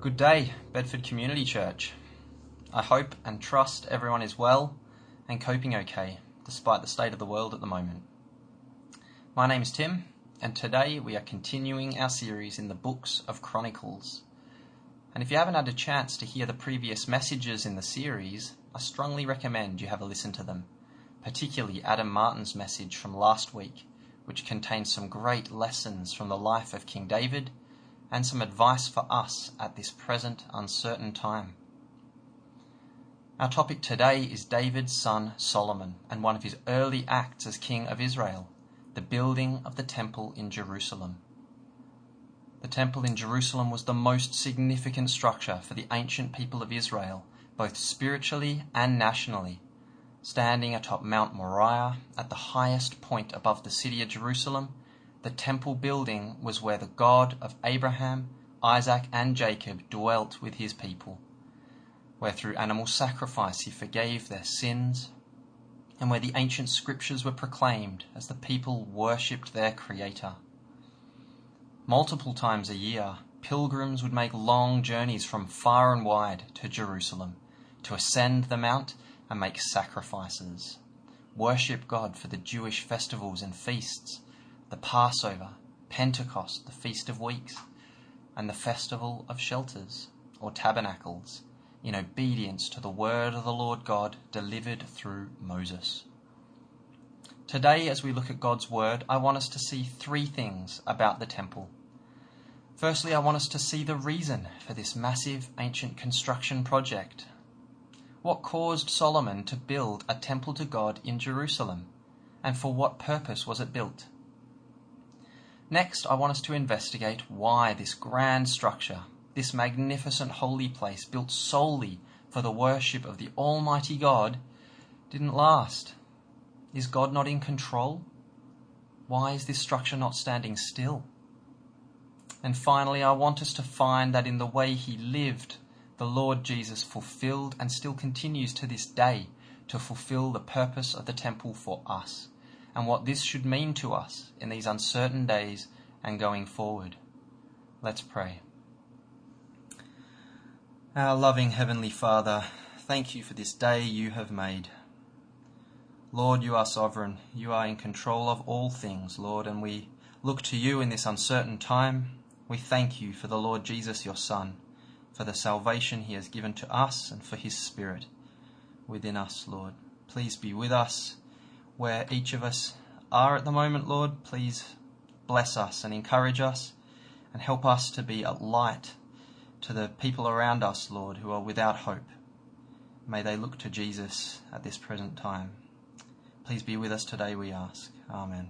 Good day, Bedford Community Church. I hope and trust everyone is well and coping okay, despite the state of the world at the moment. My name is Tim, and today we are continuing our series in the books of Chronicles. And if you haven't had a chance to hear the previous messages in the series, I strongly recommend you have a listen to them, particularly Adam Martin's message from last week, which contains some great lessons from the life of King David and some advice for us at this present uncertain time. Our topic today is David's son Solomon and one of his early acts as king of Israel, the building of the temple in Jerusalem. The temple in Jerusalem was the most significant structure for the ancient people of Israel, both spiritually and nationally. Standing atop Mount Moriah, at the highest point above the city of Jerusalem, the temple building was where the God of Abraham, Isaac, and Jacob dwelt with his people, where through animal sacrifice he forgave their sins, and where the ancient scriptures were proclaimed as the people worshipped their Creator. Multiple times a year, pilgrims would make long journeys from far and wide to Jerusalem to ascend the mount and make sacrifices, worship God for the Jewish festivals and feasts, the Passover, Pentecost, the Feast of Weeks, and the Festival of Shelters, or Tabernacles, in obedience to the word of the Lord God delivered through Moses. Today, as we look at God's word, I want us to see three things about the temple. Firstly, I want us to see the reason for this massive ancient construction project. What caused Solomon to build a temple to God in Jerusalem, and for what purpose was it built? Next, I want us to investigate why this grand structure, this magnificent holy place built solely for the worship of the Almighty God, didn't last. Is God not in control? Why is this structure not standing still? And finally, I want us to find that in the way he lived, the Lord Jesus fulfilled and still continues to this day to fulfill the purpose of the temple for us, and what this should mean to us in these uncertain days and going forward. Let's pray. Our loving Heavenly Father, thank you for this day you have made. Lord, you are sovereign. You are in control of all things, Lord, and we look to you in this uncertain time. We thank you for the Lord Jesus, your Son, for the salvation he has given to us and for his Spirit within us, Lord. Please be with us where each of us are at the moment, Lord. Please bless us and encourage us and help us to be a light to the people around us, Lord, who are without hope. May they look to Jesus at this present time. Please be with us today, we ask. Amen.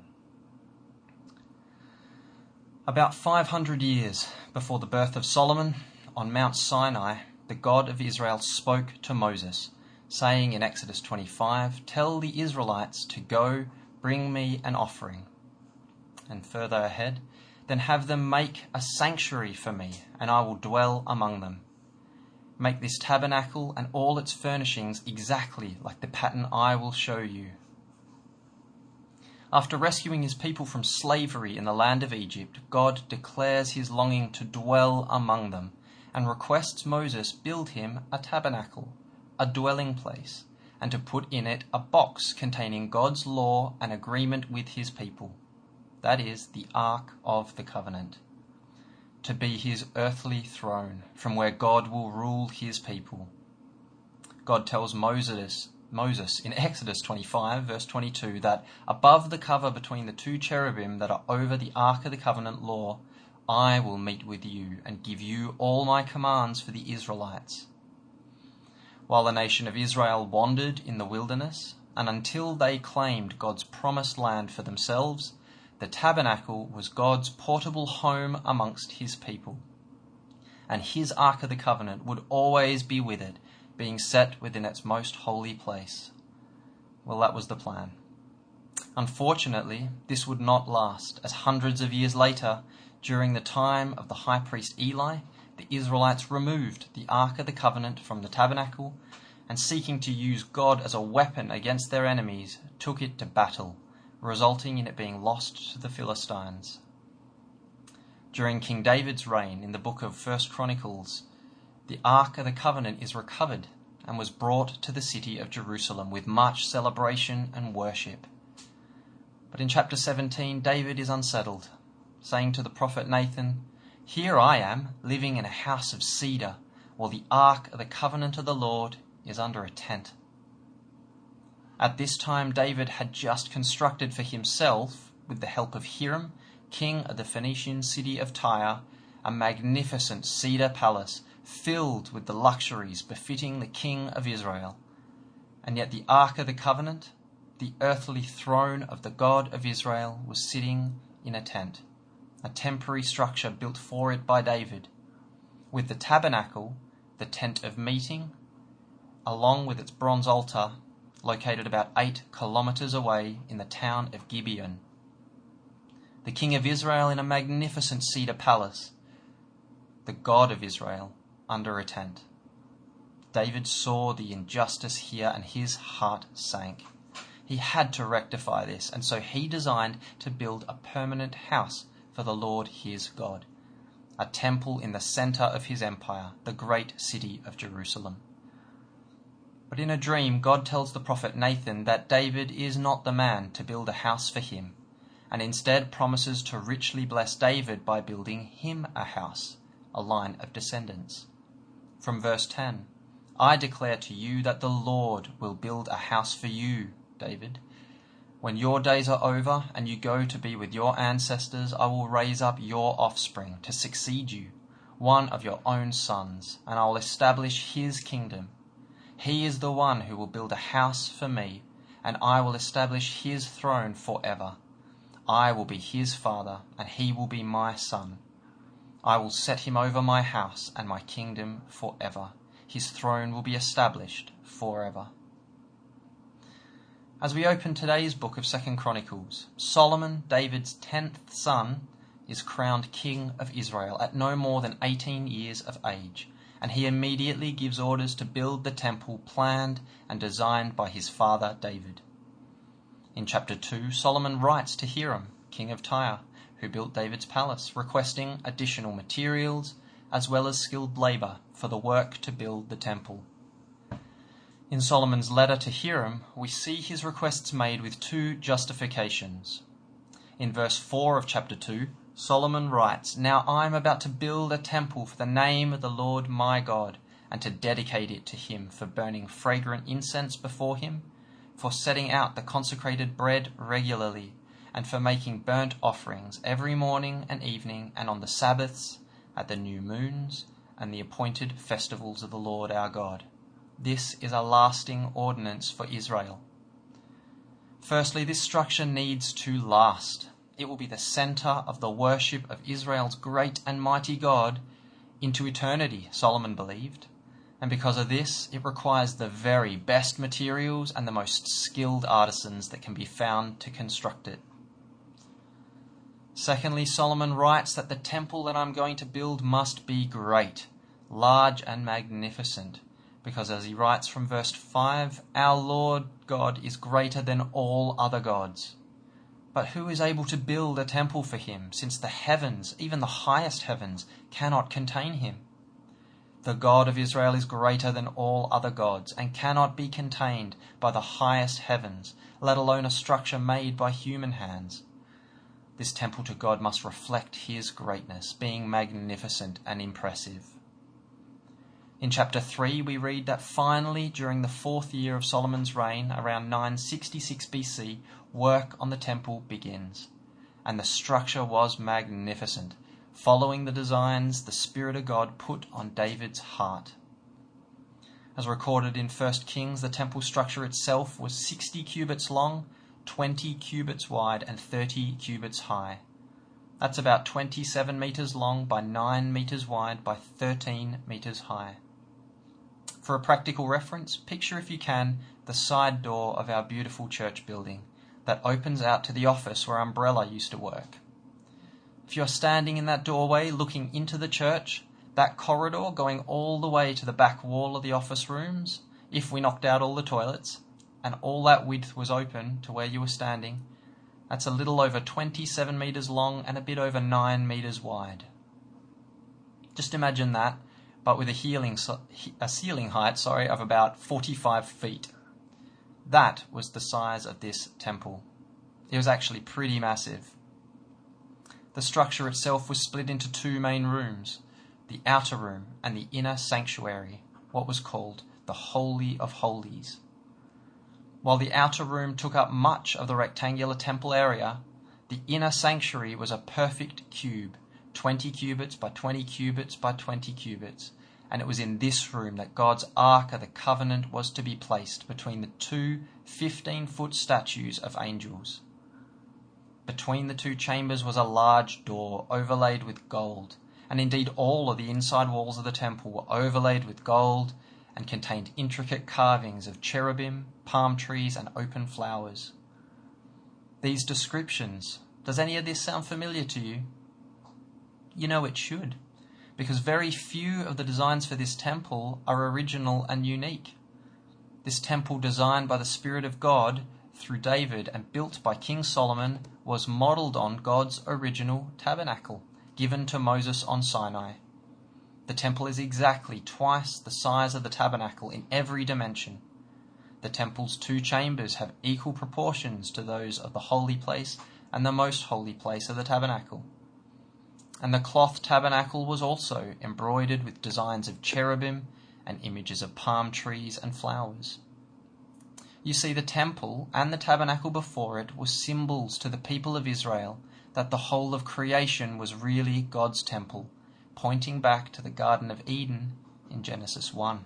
About 500 years before the birth of Solomon, on Mount Sinai, the God of Israel spoke to Moses, saying in Exodus 25, "Tell the Israelites to go bring me an offering." And further ahead, "Then have them make a sanctuary for me, and I will dwell among them. Make this tabernacle and all its furnishings exactly like the pattern I will show you." After rescuing his people from slavery in the land of Egypt, God declares his longing to dwell among them and requests Moses build him a tabernacle, a dwelling place, and to put in it a box containing God's law and agreement with his people. That is, the Ark of the Covenant, to be his earthly throne from where God will rule his people. God tells Moses in Exodus 25, verse 22, that above the cover between the two cherubim that are over the Ark of the Covenant law, I will meet with you and give you all my commands for the Israelites. While the nation of Israel wandered in the wilderness, and until they claimed God's promised land for themselves, the tabernacle was God's portable home amongst his people. And his Ark of the Covenant would always be with it, being set within its most holy place. Well, that was the plan. Unfortunately, this would not last, as hundreds of years later, during the time of the high priest Eli, the Israelites removed the Ark of the Covenant from the tabernacle and, seeking to use God as a weapon against their enemies, took it to battle, resulting in it being lost to the Philistines. During King David's reign in the book of 1 Chronicles, the Ark of the Covenant is recovered and was brought to the city of Jerusalem with much celebration and worship. But in chapter 17, David is unsettled, saying to the prophet Nathan, "Here I am, living in a house of cedar, while the Ark of the Covenant of the Lord is under a tent." At this time, David had just constructed for himself, with the help of Hiram, king of the Phoenician city of Tyre, a magnificent cedar palace filled with the luxuries befitting the king of Israel. And yet the Ark of the Covenant, the earthly throne of the God of Israel, was sitting in a tent, a temporary structure built for it by David, with the tabernacle, the tent of meeting, along with its bronze altar, located about 8 kilometers away in the town of Gibeon. The king of Israel in a magnificent cedar palace, the God of Israel under a tent. David saw the injustice here and his heart sank. He had to rectify this, and so he designed to build a permanent house for the Lord his God, a temple in the center of his empire, the great city of Jerusalem. But in a dream, God tells the prophet Nathan that David is not the man to build a house for him, and instead promises to richly bless David by building him a house, a line of descendants. From verse 10, "I declare to you that the Lord will build a house for you, David. When your days are over and you go to be with your ancestors, I will raise up your offspring to succeed you, one of your own sons, and I will establish his kingdom. He is the one who will build a house for me, and I will establish his throne forever. I will be his father, and he will be my son. I will set him over my house and my kingdom forever. His throne will be established forever." As we open today's book of 2 Chronicles, Solomon, David's 10th son, is crowned king of Israel at no more than 18 years of age, and he immediately gives orders to build the temple planned and designed by his father David. In chapter 2, Solomon writes to Hiram, king of Tyre, who built David's palace, requesting additional materials as well as skilled labor for the work to build the temple. In Solomon's letter to Hiram, we see his requests made with 2 justifications. In verse 4 of chapter 2, Solomon writes, "Now I am about to build a temple for the name of the Lord my God, and to dedicate it to him for burning fragrant incense before him, for setting out the consecrated bread regularly, and for making burnt offerings every morning and evening, and on the Sabbaths, at the new moons, and the appointed festivals of the Lord our God. This is a lasting ordinance for Israel." Firstly, this structure needs to last. It will be the center of the worship of Israel's great and mighty God into eternity, Solomon believed. And because of this, it requires the very best materials and the most skilled artisans that can be found to construct it. Secondly, Solomon writes that the temple that I'm going to build must be great, large and magnificent, because as he writes from verse 5, "Our Lord God is greater than all other gods. But who is able to build a temple for him, since the heavens, even the highest heavens, cannot contain him? The God of Israel is greater than all other gods, and cannot be contained by the highest heavens, let alone a structure made by human hands. This temple to God must reflect his greatness, being magnificent and impressive." In chapter 3, we read that finally, during the 4th year of Solomon's reign, around 966 BC, work on the temple begins. And the structure was magnificent, following the designs the Spirit of God put on David's heart. As recorded in 1 Kings, the temple structure itself was 60 cubits long, 20 cubits wide, and 30 cubits high. That's about 27 meters long by 9 meters wide by 13 meters high. For a practical reference, picture if you can the side door of our beautiful church building that opens out to the office where Umbrella used to work. If you're standing in that doorway looking into the church, that corridor going all the way to the back wall of the office rooms, if we knocked out all the toilets, and all that width was open to where you were standing, that's a little over 27 meters long and a bit over 9 meters wide. Just imagine that but with a ceiling height of about 45 feet. That was the size of this temple. It was actually pretty massive. The structure itself was split into two main rooms, the outer room and the inner sanctuary, what was called the Holy of Holies. While the outer room took up much of the rectangular temple area, the inner sanctuary was a perfect cube, 20 cubits by 20 cubits by 20 cubits, and it was in this room that God's Ark of the Covenant was to be placed between the two 15-foot statues of angels. Between the two chambers was a large door overlaid with gold, and indeed all of the inside walls of the temple were overlaid with gold and contained intricate carvings of cherubim, palm trees, and open flowers. These descriptions, does any of this sound familiar to you? You know it should, because very few of the designs for this temple are original and unique. This temple, designed by the Spirit of God through David and built by King Solomon, was modelled on God's original tabernacle, given to Moses on Sinai. The temple is exactly twice the size of the tabernacle in every dimension. The temple's two chambers have equal proportions to those of the holy place and the most holy place of the tabernacle. And the cloth tabernacle was also embroidered with designs of cherubim and images of palm trees and flowers. You see, the temple and the tabernacle before it were symbols to the people of Israel that the whole of creation was really God's temple, pointing back to the Garden of Eden in Genesis 1.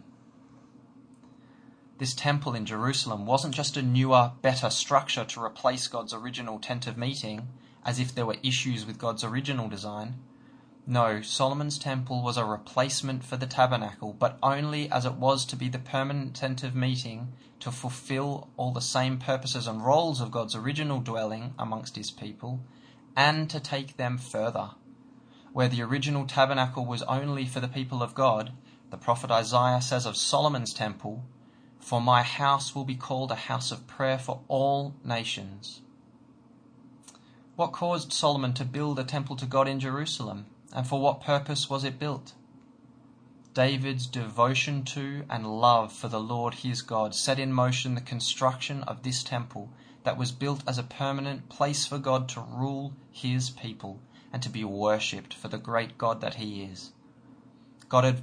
This temple in Jerusalem wasn't just a newer, better structure to replace God's original tent of meeting, as if there were issues with God's original design. No, Solomon's temple was a replacement for the tabernacle, but only as it was to be the permanent tent of meeting to fulfill all the same purposes and roles of God's original dwelling amongst his people, and to take them further. Where the original tabernacle was only for the people of God, the prophet Isaiah says of Solomon's temple, "For my house will be called a house of prayer for all nations." What caused Solomon to build a temple to God in Jerusalem, and for what purpose was it built? David's devotion to and love for the Lord his God set in motion the construction of this temple that was built as a permanent place for God to rule his people and to be worshipped for the great God that he is. God had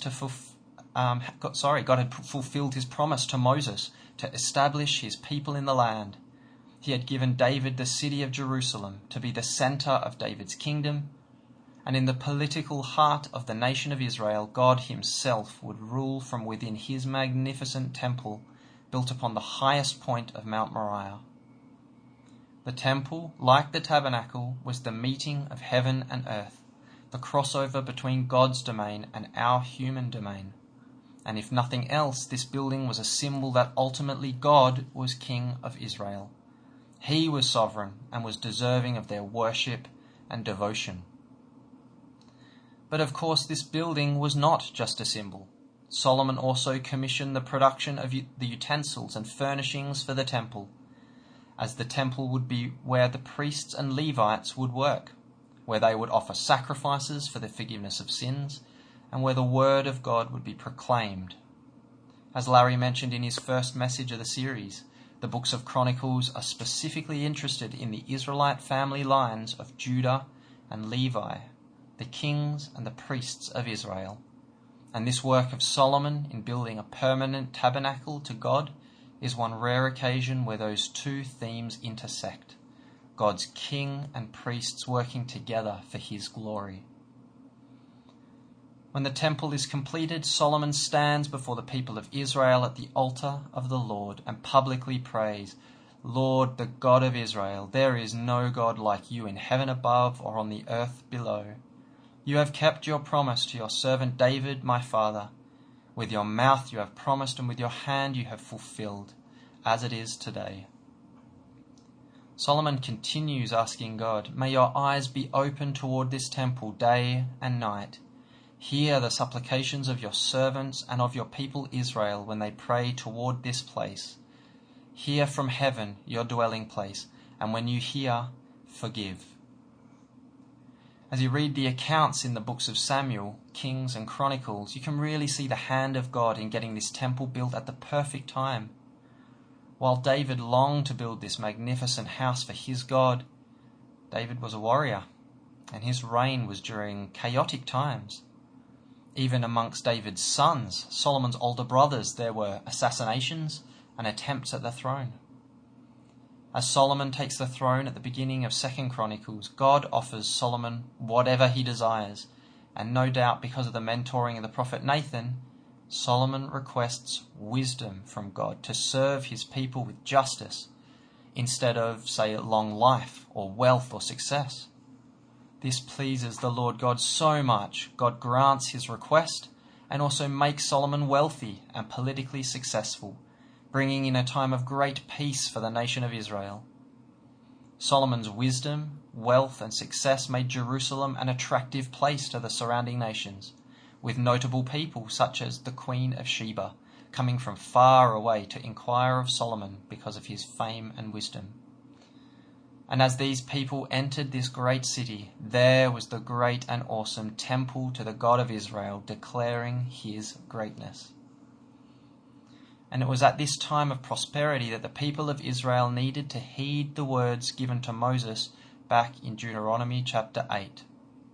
fulfilled his promise to Moses to establish his people in the land. He had given David the city of Jerusalem to be the center of David's kingdom, and in the political heart of the nation of Israel, God himself would rule from within his magnificent temple built upon the highest point of Mount Moriah. The temple, like the tabernacle, was the meeting of heaven and earth, the crossover between God's domain and our human domain. And if nothing else, this building was a symbol that ultimately God was King of Israel. He was sovereign and was deserving of their worship and devotion. But of course, this building was not just a symbol. Solomon also commissioned the production of the utensils and furnishings for the temple, as the temple would be where the priests and Levites would work, where they would offer sacrifices for the forgiveness of sins, and where the word of God would be proclaimed. As Larry mentioned in his first message of the series, the books of Chronicles are specifically interested in the Israelite family lines of Judah and Levi, the kings and the priests of Israel. And this work of Solomon in building a permanent tabernacle to God is one rare occasion where those two themes intersect, God's king and priests working together for his glory. When the temple is completed, Solomon stands before the people of Israel at the altar of the Lord and publicly prays, "Lord, the God of Israel, there is no God like you in heaven above or on the earth below. You have kept your promise to your servant David, my father. With your mouth you have promised, and with your hand you have fulfilled, as it is today." Solomon continues asking God, "May your eyes be open toward this temple day and night. Hear the supplications of your servants and of your people Israel when they pray toward this place. Hear from heaven, your dwelling place, and when you hear, forgive." As you read the accounts in the books of Samuel, Kings and Chronicles, you can really see the hand of God in getting this temple built at the perfect time. While David longed to build this magnificent house for his God, David was a warrior, and his reign was during chaotic times. Even amongst David's sons, Solomon's older brothers, there were assassinations and attempts at the throne. As Solomon takes the throne at the beginning of 2 Chronicles, God offers Solomon whatever he desires, and no doubt because of the mentoring of the prophet Nathan, Solomon requests wisdom from God to serve his people with justice, instead of, say, long life or wealth or success. This pleases the Lord God so much, God grants his request and also makes Solomon wealthy and politically successful, bringing in a time of great peace for the nation of Israel. Solomon's wisdom, wealth and success made Jerusalem an attractive place to the surrounding nations, with notable people such as the Queen of Sheba, coming from far away to inquire of Solomon because of his fame and wisdom. And as these people entered this great city, there was the great and awesome temple to the God of Israel, declaring his greatness. And it was at this time of prosperity that the people of Israel needed to heed the words given to Moses back in Deuteronomy chapter 8.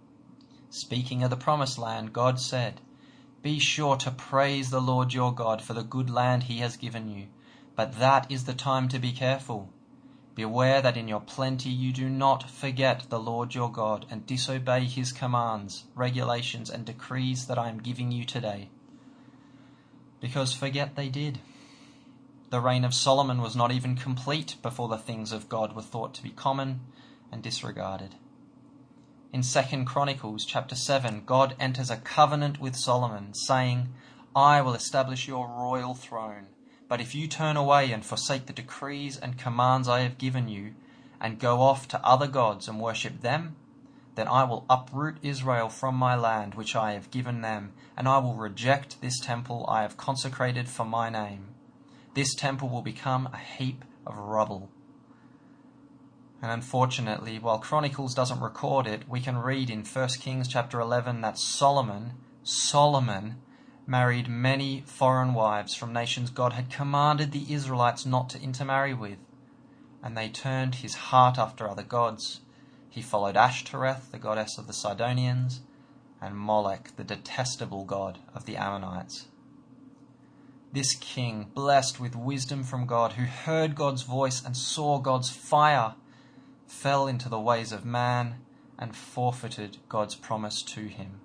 Speaking of the promised land, God said, "Be sure to praise the Lord your God for the good land he has given you, but that is the time to be careful. Beware that in your plenty you do not forget the Lord your God and disobey his commands, regulations, and decrees that I am giving you today." Because forget they did. The reign of Solomon was not even complete before the things of God were thought to be common and disregarded. In 2 Chronicles chapter 7, God enters a covenant with Solomon, saying, "I will establish your royal throne. But if you turn away and forsake the decrees and commands I have given you, and go off to other gods and worship them, then I will uproot Israel from my land which I have given them, and I will reject this temple I have consecrated for my name. This temple will become a heap of rubble." And unfortunately, while Chronicles doesn't record it, we can read in 1 Kings chapter 11 that Solomon married many foreign wives from nations God had commanded the Israelites not to intermarry with, and they turned his heart after other gods. He followed Ashtoreth, the goddess of the Sidonians, and Molech, the detestable god of the Ammonites. This king, blessed with wisdom from God, who heard God's voice and saw God's fire, fell into the ways of man and forfeited God's promise to him.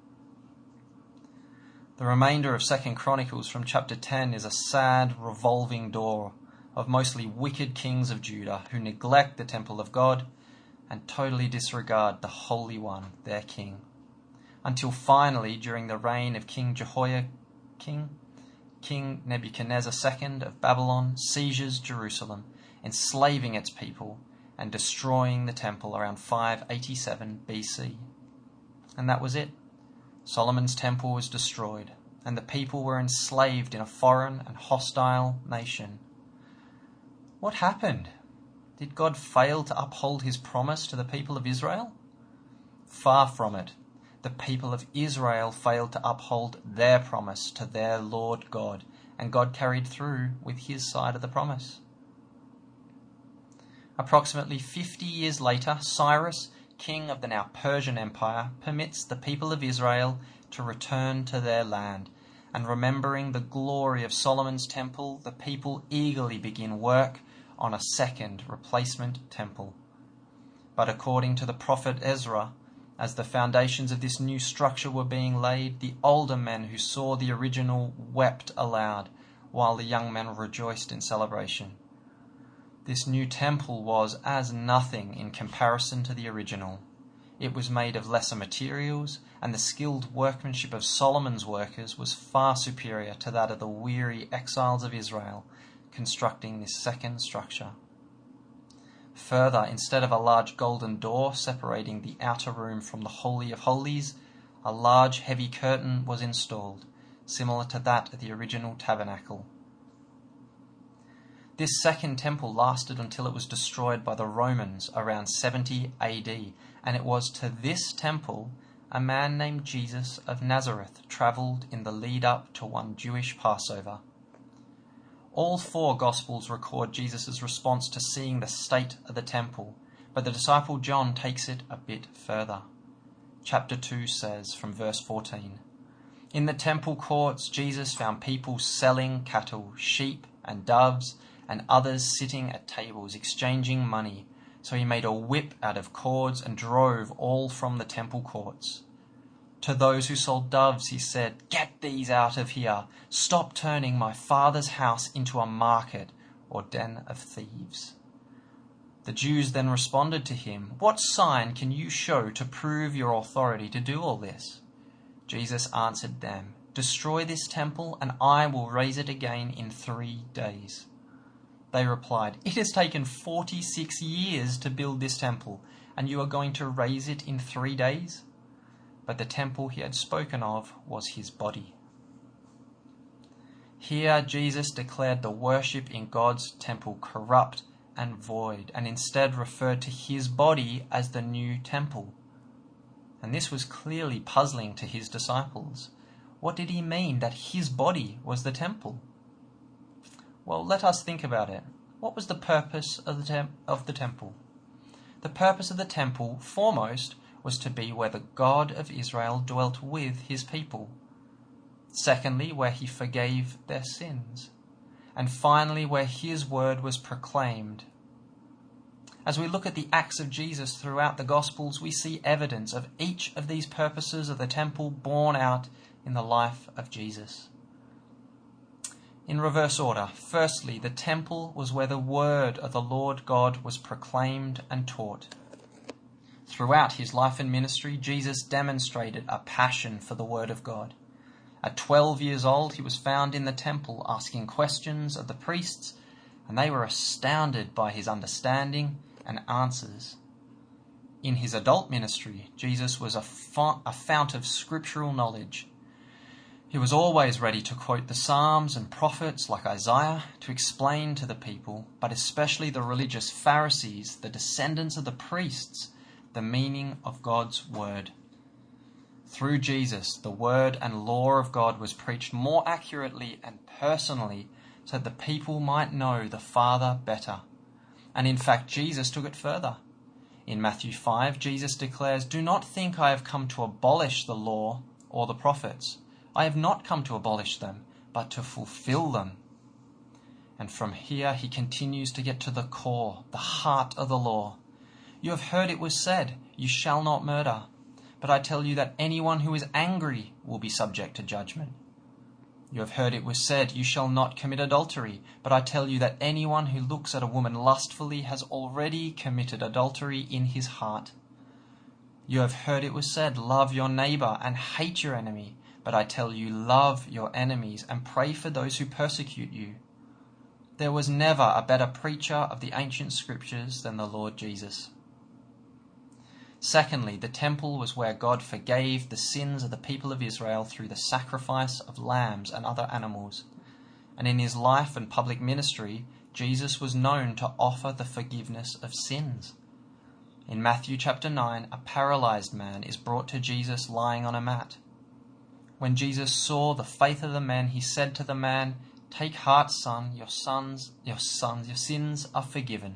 The remainder of 2 Chronicles from chapter 10 is a sad revolving door of mostly wicked kings of Judah who neglect the temple of God and totally disregard the Holy One, their king. Until finally, during the reign of King Jehoiakim, King Nebuchadnezzar II of Babylon sieges Jerusalem, enslaving its people and destroying the temple around 587 BC. And that was it. Solomon's temple was destroyed, and the people were enslaved in a foreign and hostile nation. What happened? Did God fail to uphold his promise to the people of Israel? Far from it. The people of Israel failed to uphold their promise to their Lord God, and God carried through with his side of the promise. Approximately 50 years later, Cyrus, king of the now Persian Empire, permits the people of Israel to return to their land, and remembering the glory of Solomon's temple, the people eagerly begin work on a second replacement temple. But according to the prophet Ezra, as the foundations of this new structure were being laid, the older men who saw the original wept aloud, while the young men rejoiced in celebration. This new temple was as nothing in comparison to the original. It was made of lesser materials, and the skilled workmanship of Solomon's workers was far superior to that of the weary exiles of Israel constructing this second structure. Further, instead of a large golden door separating the outer room from the Holy of Holies, a large heavy curtain was installed, similar to that of the original tabernacle. This second temple lasted until it was destroyed by the Romans around 70 AD, and it was to this temple a man named Jesus of Nazareth travelled in the lead-up to one Jewish Passover. All 4 Gospels record Jesus' response to seeing the state of the temple, but the disciple John takes it a bit further. Chapter 2 says, from verse 14, "In the temple courts Jesus found people selling cattle, sheep and doves, and others sitting at tables exchanging money. So he made a whip out of cords and drove all from the temple courts. To those who sold doves he said, 'Get these out of here. Stop turning my Father's house into a market or den of thieves.' The Jews then responded to him, 'What sign can you show to prove your authority to do all this?' Jesus answered them, 'Destroy this temple and I will raise it again in 3 days.' They replied, 'It has taken 46 years to build this temple, and you are going to raise it in 3 days?' But the temple he had spoken of was his body." Here Jesus declared the worship in God's temple corrupt and void, and instead referred to his body as the new temple. And this was clearly puzzling to his disciples. What did he mean that his body was the temple? Well, let us think about it. What was the purpose of the temple? The purpose of the temple, foremost, was to be where the God of Israel dwelt with his people. Secondly, where he forgave their sins. And finally, where his word was proclaimed. As we look at the acts of Jesus throughout the Gospels, we see evidence of each of these purposes of the temple borne out in the life of Jesus. In reverse order, firstly, the temple was where the word of the Lord God was proclaimed and taught. Throughout his life and ministry, Jesus demonstrated a passion for the word of God. At 12 years old, he was found in the temple asking questions of the priests, and they were astounded by his understanding and answers. In his adult ministry, Jesus was a fount of scriptural knowledge. He was always ready to quote the Psalms and prophets like Isaiah to explain to the people, but especially the religious Pharisees, the descendants of the priests, the meaning of God's word. Through Jesus, the word and law of God was preached more accurately and personally so that the people might know the Father better. And in fact, Jesus took it further. In Matthew 5, Jesus declares, "Do not think I have come to abolish the law or the prophets. I have not come to abolish them, but to fulfill them." And from here he continues to get to the core, the heart of the law. "You have heard it was said, 'You shall not murder.' But I tell you that anyone who is angry will be subject to judgment. You have heard it was said, 'You shall not commit adultery.' But I tell you that anyone who looks at a woman lustfully has already committed adultery in his heart. You have heard it was said, 'Love your neighbor and hate your enemy.' But I tell you, love your enemies and pray for those who persecute you. There was never a better preacher of the ancient scriptures than the Lord Jesus." Secondly, the temple was where God forgave the sins of the people of Israel through the sacrifice of lambs and other animals. And in his life and public ministry, Jesus was known to offer the forgiveness of sins. In Matthew chapter 9, a paralyzed man is brought to Jesus lying on a mat. When Jesus saw the faith of the man, he said to the man, "Take heart, son, your sins are forgiven."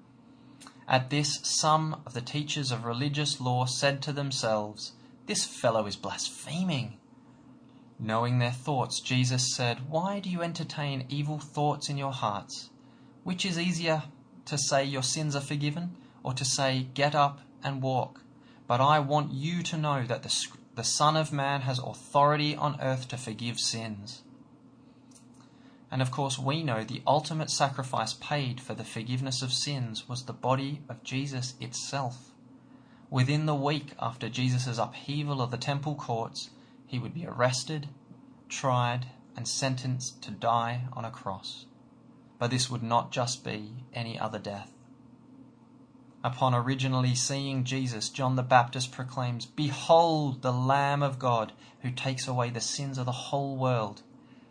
At this, some of the teachers of religious law said to themselves, "This fellow is blaspheming." Knowing their thoughts, Jesus said, "Why do you entertain evil thoughts in your hearts? Which is easier, to say your sins are forgiven, or to say, get up and walk? But I want you to know that the Son of Man has authority on earth to forgive sins." And of course we know the ultimate sacrifice paid for the forgiveness of sins was the body of Jesus itself. Within the week after Jesus' upheaval of the temple courts, he would be arrested, tried, and sentenced to die on a cross. But this would not just be any other death. Upon originally seeing Jesus, John the Baptist proclaims, "Behold the Lamb of God who takes away the sins of the whole world."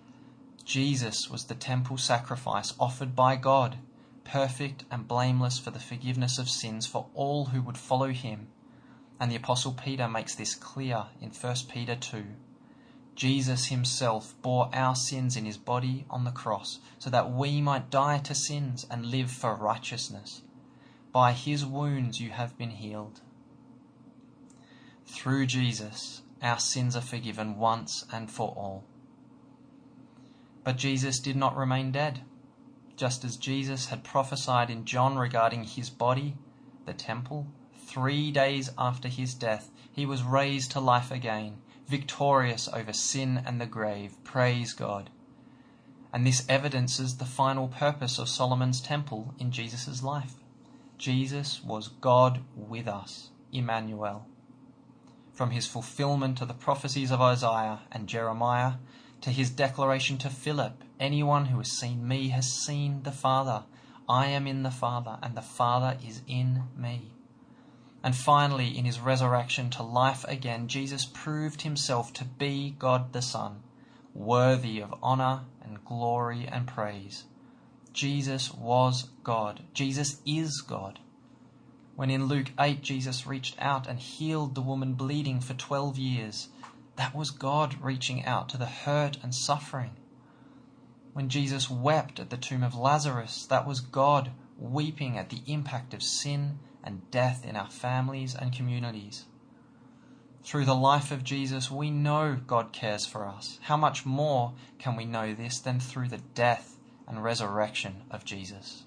Jesus was the temple sacrifice offered by God, perfect and blameless for the forgiveness of sins for all who would follow him. And the Apostle Peter makes this clear in 1 Peter 2. Jesus himself bore our sins in his body on the cross, so that we might die to sins and live for righteousness. By his wounds you have been healed. Through Jesus, our sins are forgiven once and for all. But Jesus did not remain dead. Just as Jesus had prophesied in John regarding his body, the temple, 3 days after his death, he was raised to life again, victorious over sin and the grave. Praise God. And this evidences the final purpose of Solomon's temple in Jesus' life. Jesus was God with us, Emmanuel. From his fulfillment of the prophecies of Isaiah and Jeremiah to his declaration to Philip, anyone who has seen me has seen the Father. I am in the Father, and the Father is in me. And finally, in his resurrection to life again, Jesus proved himself to be God the Son, worthy of honour and glory and praise. Jesus was God. Jesus is God. When in Luke 8 Jesus reached out and healed the woman bleeding for 12 years, that was God reaching out to the hurt and suffering. When Jesus wept at the tomb of Lazarus, that was God weeping at the impact of sin and death in our families and communities. Through the life of Jesus, we know God cares for us. How much more can we know this than through the death and resurrection of Jesus?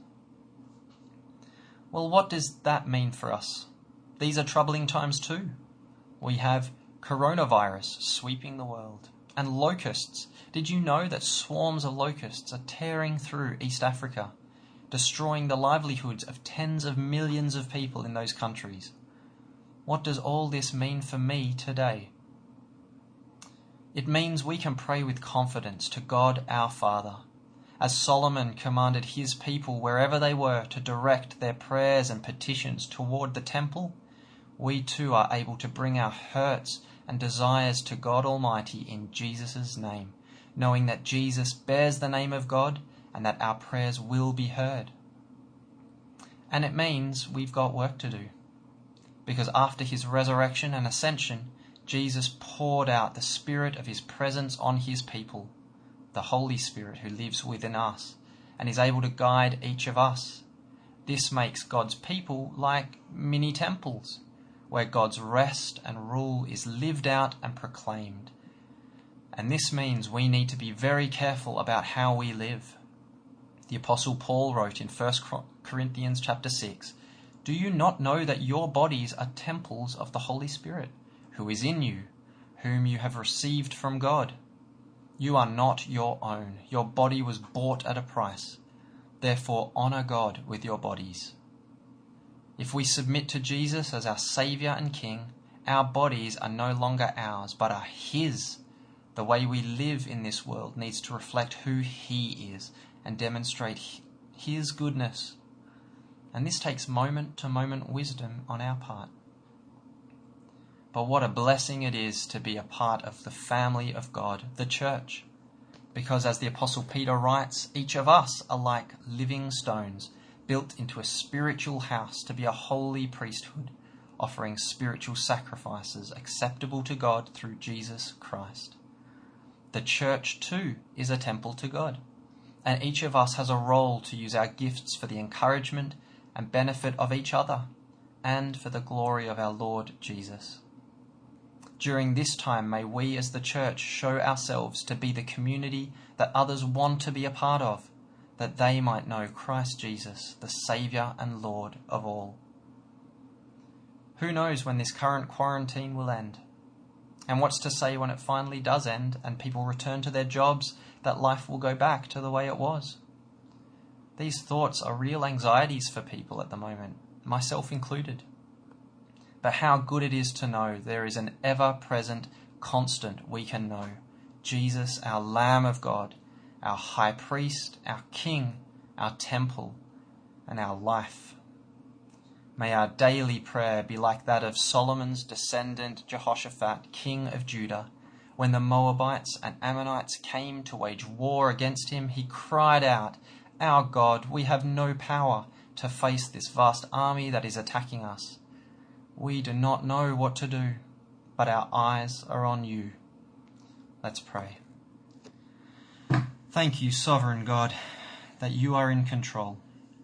Well, what does that mean for us? These are troubling times too. We have coronavirus sweeping the world and locusts. Did you know that swarms of locusts are tearing through East Africa, destroying the livelihoods of tens of millions of people in those countries? What does all this mean for me today? It means we can pray with confidence to God our Father. As Solomon commanded his people wherever they were to direct their prayers and petitions toward the temple, we too are able to bring our hurts and desires to God Almighty in Jesus' name, knowing that Jesus bears the name of God and that our prayers will be heard. And it means we've got work to do, because after his resurrection and ascension, Jesus poured out the Spirit of his presence on his people, the Holy Spirit who lives within us and is able to guide each of us. This makes God's people like mini temples, where God's rest and rule is lived out and proclaimed. And this means we need to be very careful about how we live. The Apostle Paul wrote in 1 Corinthians chapter 6, "Do you not know that your bodies are temples of the Holy Spirit, who is in you, whom you have received from God? You are not your own. Your body was bought at a price. Therefore honor God with your bodies." If we submit to Jesus as our Saviour and King, our bodies are no longer ours, but are his. The way we live in this world needs to reflect who he is and demonstrate his goodness. And this takes moment-to-moment wisdom on our part. But what a blessing it is to be a part of the family of God, the church. Because as the Apostle Peter writes, each of us are like living stones, built into a spiritual house to be a holy priesthood, offering spiritual sacrifices acceptable to God through Jesus Christ. The church too is a temple to God, and each of us has a role to use our gifts for the encouragement and benefit of each other, and for the glory of our Lord Jesus. During this time, may we as the church show ourselves to be the community that others want to be a part of, that they might know Christ Jesus, the Saviour and Lord of all. Who knows when this current quarantine will end? And what's to say when it finally does end and people return to their jobs, that life will go back to the way it was? These thoughts are real anxieties for people at the moment, myself included. But how good it is to know there is an ever-present constant we can know, Jesus, our Lamb of God, our High Priest, our King, our temple, and our life. May our daily prayer be like that of Solomon's descendant Jehoshaphat, king of Judah. When the Moabites and Ammonites came to wage war against him, he cried out, "Our God, we have no power to face this vast army that is attacking us. We do not know what to do, but our eyes are on you. Let's pray. Thank you, sovereign God, that you are in control.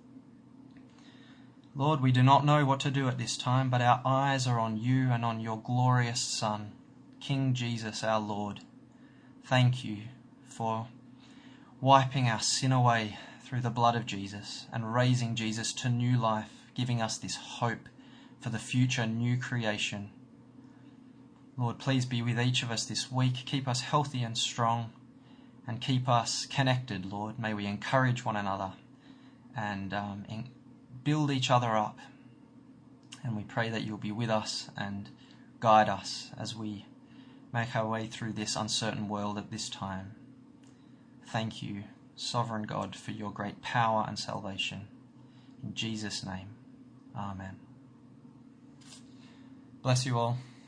Lord, we do not know what to do at this time, but our eyes are on you and on your glorious Son, King Jesus our Lord. Thank you for wiping our sin away through the blood of Jesus and raising Jesus to new life, giving us this hope for the future new creation. Lord, please be with each of us this week. Keep us healthy and strong and keep us connected, Lord. May we encourage one another and build each other up. And we pray that you'll be with us and guide us as we make our way through this uncertain world at this time. Thank you, sovereign God, for your great power and salvation. In Jesus' name, amen. Bless you all.